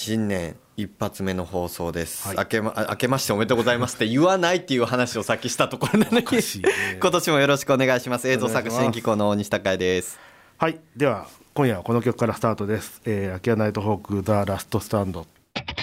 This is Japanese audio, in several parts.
新年一発目の放送です、 はい、 明けましておめでとうございますって言わないっていう話をさっきしたところなのに、今年もよろしくお願いします。映像作新機構の大西孝也です。 はい、では今夜はこの曲からスタートです。空き家ナイトホークザラストスタンド。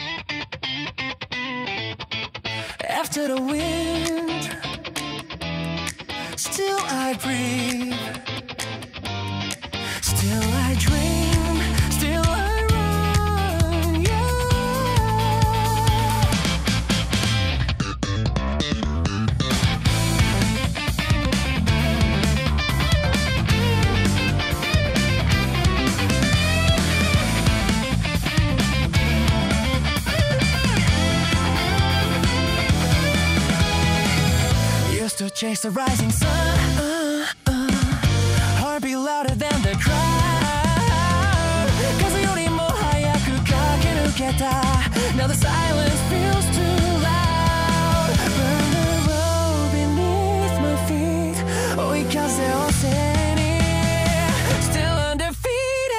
After the wind, still I breathe, still I dream, still I run, yeah. Used to chase the rising sun, heart beat louder than the crowd. 風よりも早く駆け抜けた Now the silence feels too loud. Burn the road beneath my feet. 追い風を背に Still undefeated.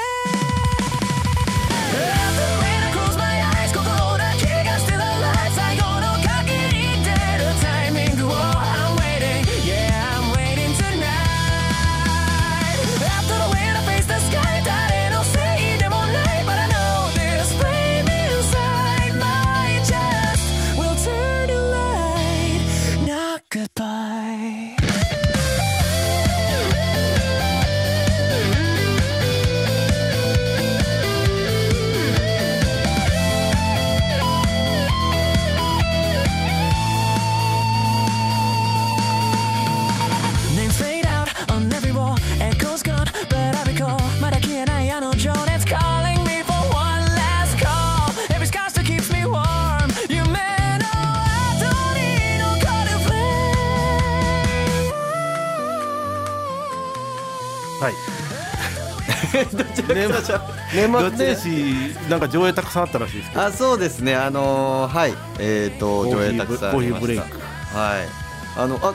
After the rain I close my eyes. 心だけが still alive. 最後の賭けに出るタイミングを I'm waiting, yeah I'm waiting tonight. After the wind I face the sky. 誰のせいでもない But I know this flame inside my chest will turn to light, not goodbye. Names fade out on every wall, echoes gone, but I recall まだ消えないあの情熱 calling me for one last call. Every scar still keeps me warm. 夢の後に残る flame. はい年末年始なんか上映たくさんあったらしいですけど。 そうですね、はい上映たくさんありました。 コーヒーブレイク、 はい、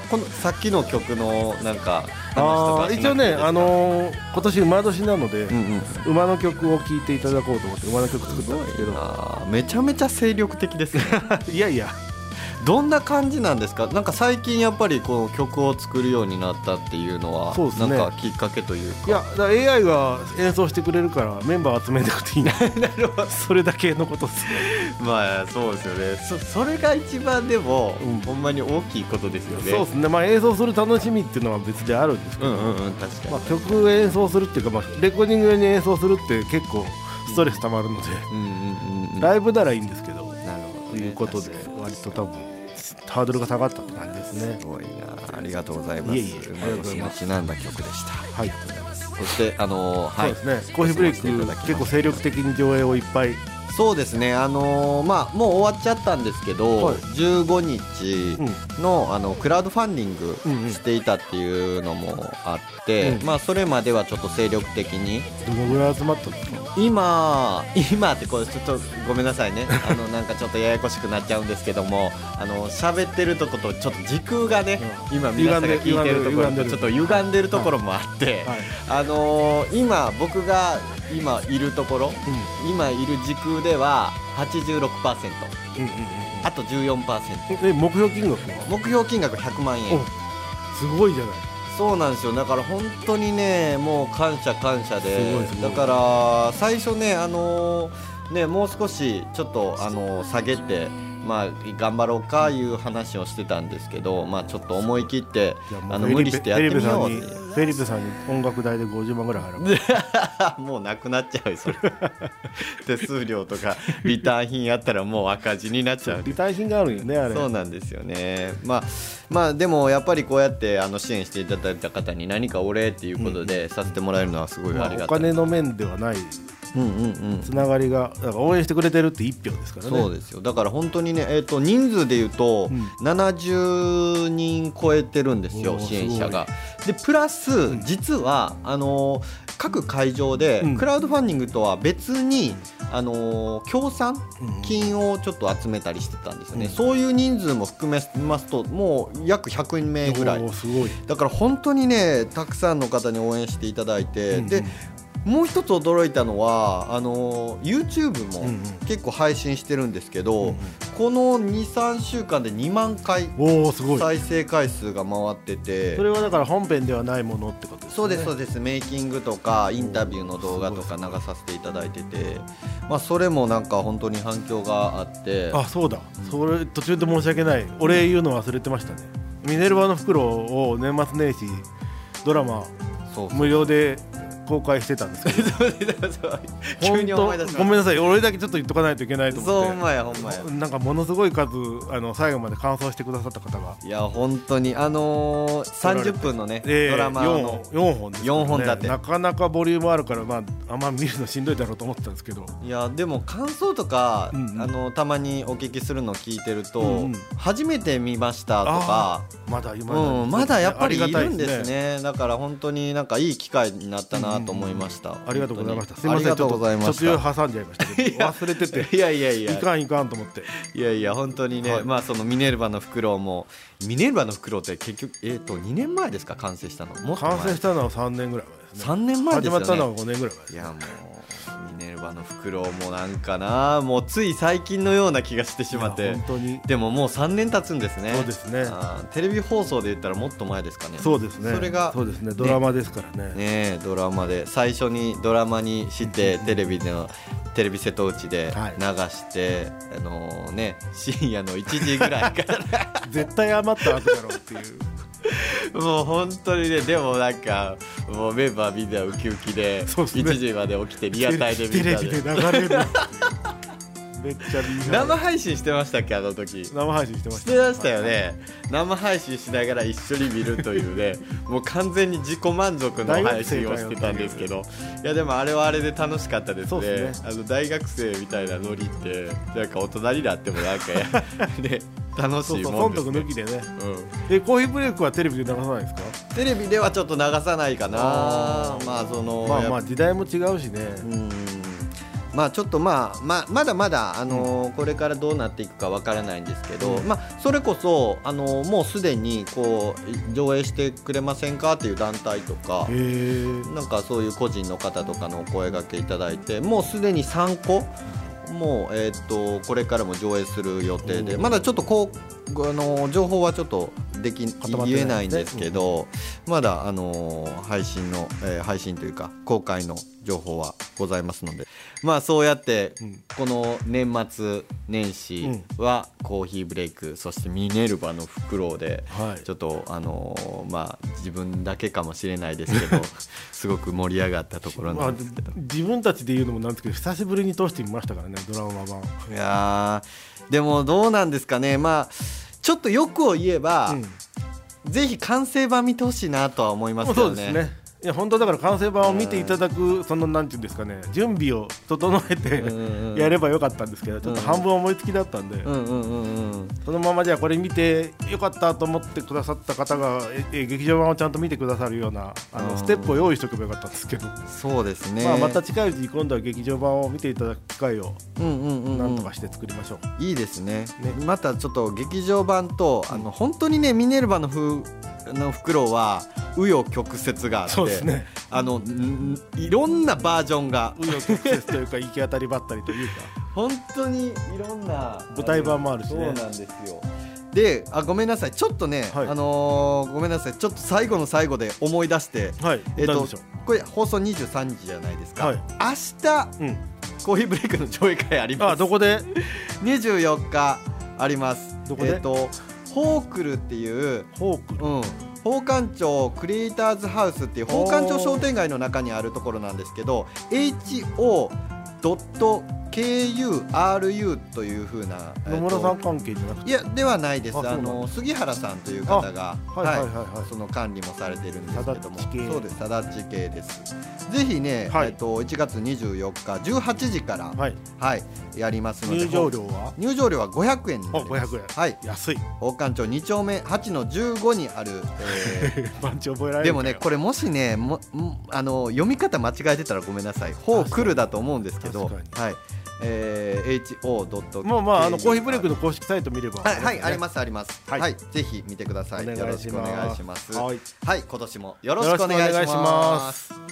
このさっきの曲のなんか話とか一応ね、今年馬年なので、 うんうん、 馬の曲を聴いていただこうと思って馬の曲作ったんですけど、 めちゃめちゃ精力的ですねいやいや、 どんな感じなんですか？なんか最近やっぱりこの曲を作るようになったっていうのは、 そうですね、 なんかきっかけというか。 いや、だから AI が演奏してくれるからメンバー集めなくていいななるほど、それだけのことですねまあそうですよね。それが一番でも、ほんまに大きいことですよね。 そうですね、まあ、演奏する楽しみっていうのは別であるんですけど、 確かに、 まあ、曲演奏するっていうか、まあ、レコーディング用に演奏するって結構ストレスたまるので、ライブならいいんですけど、 なるほど、 ということで割と多分ハードルが下がったって感じですね。 すごいな、ありがとうございます。馬年にちなんだ曲でした。 はい、 そしてそうですね、コーヒーブレイク結構精力的に上映をいっぱい。 そうですね、まあもう終わっちゃったんですけど、 はい、 15日の、クラウドファンディングしていたっていうのもあって、まあそれまではちょっと精力的に。 どのぐらい集まったんですか？ 今ってこれちょっとごめんなさいねなんかちょっとややこしくなっちゃうんですけども、喋ってるとことちょっと時空がね、今皆さんが聞いてるところとちょっと歪んでるところもあって、今僕が今いるところ、今いる時空では 86%、あと 14%。 目標金額は？ 目標金額100万円。 すごいじゃない。 そうなんですよ。だから本当にね、もう感謝で、 すごいだから最初ね、もう少しちょっと下げて、まあ頑張ろうかいう話をしてたんですけど、まあちょっと思い切って無理してやってみようって。 フェリペさんに音楽代で50万ぐらい払うもうなくなっちゃうよそれ手数料とかリターン品やったらもう赤字になっちゃう。 リターン品があるんよね、あれ。 そうなんですよね。まあでもやっぱりこうやって支援していただいた方に何かお礼っていうことでさせてもらえるのはすごいありがたい、 お金の面ではないつながりが、だから応援してくれてるって一票ですからね。 そうですよ。だから本当にね、人数でいうと70人超えてるんですよ、支援者が。でプラス実は各会場でクラウドファンディングとは別に協賛金をちょっと集めたりしてたんですよね、そういう人数も含めますともう約100名ぐらい。 すごい。 だから本当にねたくさんの方に応援していただいて、でもう一つ驚いたのはYouTube も結構配信してるんですけど、この 2,3 週間で2万回再生回数が回ってて、 それはだから本編ではないものってことですね。 そうですそうです。メイキングとかインタビューの動画とか流させていただいてて、それもなんか本当に反響があって。 あ、そうだ、それ途中で申し訳ない、お礼言うの忘れてましたね。ミネルヴァの袋を年末年始ドラマ無料で公開してたんですけど急に思い出しました。 ごめんなさい、俺だけちょっと言っとかないといけないと思って。 そう、ほんまやほんまや。 なんかものすごい数最後まで感想してくださった方が、 いや本当に30分のね、ドラマの 4本ですからね、 4本立て、 なかなかボリュームあるから、あんま見るのしんどいだろうと思ってたんですけど、 いやでも感想とか、たまにお聞きするのを聞いてると、初めて見ましたとか、 まだやっぱりいるんですね。だから本当になんかいい機会になったなと思いました。 ありがとうございました。すみません、ちょっと途中挟んじゃいましたけど忘れてて、いかんと思って、 いや本当にね、そのミネルヴァのフクロウも、ミネルヴァのフクロウって結局2年前ですか、完成したの。もっと前。 完成したのは3年ぐらい前ですね。 3年前ですよね。 始まったのは5年ぐらい前です。 いやもうミネルヴァのフクロウもなんかな、もうつい最近のような気がしてしまって。 本当に。 でももう3年経つんですね。 そうですね。 テレビ放送で言ったらもっと前ですかね。 そうですね。 それがそうですね、ドラマですからね。 ね、ドラマで最初にドラマにしてテレビ瀬戸内で流して、深夜の1時ぐらいから絶対余った後だろうっていうもう本当にね、でもなんかもうメンバーみんなウキウキで1時まで起きてリアタイでみんなでテレビで流れるめっちゃ生配信してましたっけ、あの時。 生配信してました。 してましたよね。生配信しながら一緒に見るというねもう完全に自己満足の配信をしてたんですけど、いやでもあれはあれで楽しかったですね。大学生みたいなノリってなんか大人になってもなんかね楽しいもんですね。 損得抜きでね。コーヒーブレイクはテレビで流さないですか？ テレビではちょっと流さないかな。 時代も違うしね。 ちょっとまだまだこれからどうなっていくかわからないんですけど、それこそもうすでにこう上映してくれませんかっていう団体とか、なんかそういう個人の方とかのお声掛けいただいて、もうすでに3個もうこれからも上映する予定で、まだちょっと情報はちょっと言えないんですけど、まだ配信というか公開の情報はございますので、そうやってこの年末年始はコーヒーブレイク、そしてミネルヴァのフクロウでちょっと自分だけかもしれないですけどすごく盛り上がったところなんですけど、 自分たちで言うのもなんですけど、久しぶりに通してみましたからね、ドラマ版。 いやでもどうなんですかね。ちょっと欲を言えば、ぜひ完成版見てほしいなとは思いますけどね。 そうですね。いや本当だから完成版を見ていただくなんていうんですかね、準備を整えてやればよかったんですけど、ちょっと半分思いつきだったんで、そのままじゃあこれ見てよかったと思ってくださった方が劇場版をちゃんと見てくださるようなステップを用意しておけばよかったんですけど、 そうですね。 また近いうちに今度は劇場版を見ていただく機会をなんとかして作りましょう。 いいですね。またちょっと劇場版と本当にね、ミネルヴァのフクロウは紆余曲折があって、 そうですね、 いろんなバージョンが紆余曲折というか行き当たりばったりというか本当にいろんな舞台版もあるしね。 そうなんですよ。でごめんなさい、ちょっとね、ごめんなさい、ちょっと最後の最後で思い出して、これ放送23時じゃないですか。明日、コーヒーブレイクの上映会あります。 どこで ？24日あります。 どこで？ ホークルっていう宝冠町クリエイターズハウスっていう宝冠町商店街の中にあるところなんですけど、 HO.KURU という風な、 野村さん関係じゃなくて、 いやではないです。杉原さんという方がその管理もされているんですけども、そうです、サダッチ系です。ぜひね、1月24日18時からやりますので、入場料は500円になります。 500円、安い。 宝冠町2丁目8-15にある、 番地覚えられる。 でもね、これもしね読み方間違えてたらごめんなさい。ホークルだと思うんですけど、HO. コーヒーブレイクの公式サイト見れば、 ありますあります。ぜひ見てください。よろしくお願いします。はい、今年もよろしくお願いします。